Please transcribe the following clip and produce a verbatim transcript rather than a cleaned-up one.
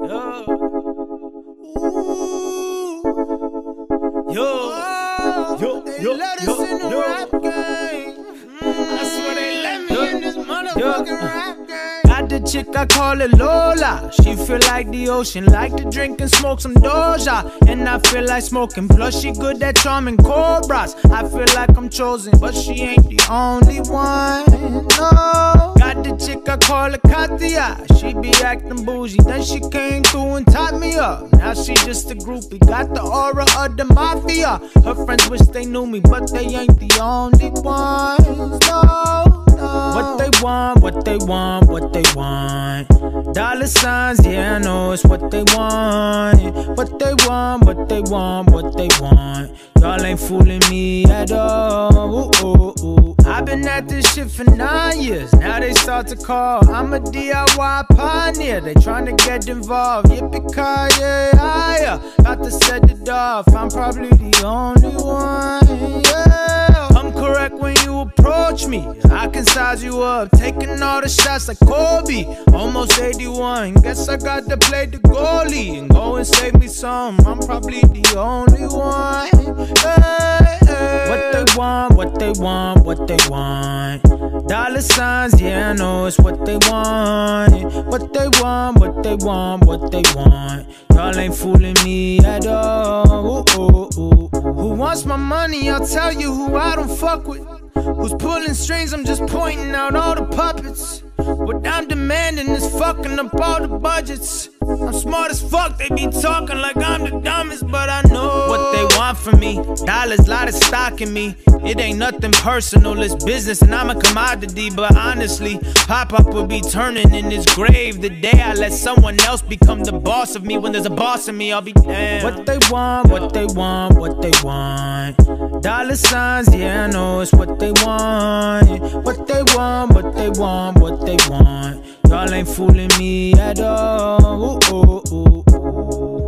Yo. Yo. Yo. They Yo. let us Yo. in the Yo. rap game. I swear they let me Yo. in this motherfucking Yo. rap game. Got the chick, I call her Lola. She feel like the ocean, like to drink and smoke some Doja. And I feel like smoking, plus she good at charming cobras. I feel like I'm chosen, but she ain't the only one, no. Got the chick, I call her Katia. She be acting bougie, then she came through and tied me up. Now she just a groupie, got the aura of the mafia. Her friends wish they knew me, but they ain't the only ones, no. What they want, what they want, what they want. Dollar signs, yeah, I know it's what they want. What they want, what they want, what they want. Y'all ain't fooling me at all. Ooh, ooh, ooh. I've been at this shit for nine years. Now they start to call. I'm a D I Y pioneer. They tryna get involved. Yippee-ki-yay, yeah. Got to set it off. I'm probably the only one, yeah. I'm correct when you approach me. I can size you up, taking all the shots like Kobe. Almost eighty-one, guess I got to play the goalie and go and save me some. I'm probably the only one. Hey, hey. What they want, what they want, what they want. Dollar signs, yeah, I know it's what they want. What they want, what they want, what they want. Y'all ain't fooling me at all. Ooh, ooh, ooh. Who wants my money? I'll tell you who I don't fuck with. Who's pulling strings? I'm just pointing out all the puppets. What I'm demanding is fucking up all the budgets. I'm smart as fuck, they be talking like I'm the dumbest, but I know what they want from me. Dollars, lot of stock in me. It ain't nothing personal, it's business and I'm a commodity. But honestly, Pop-Up will be turning in his grave the day I let someone else become the boss of me. When there's a boss in me, I'll be damned. What they want, what they want, what they want. Dollar signs, yeah, I know it's what they want. What they want, what they want, what they want. Y'all ain't fooling me at all. Ooh, ooh, ooh, ooh.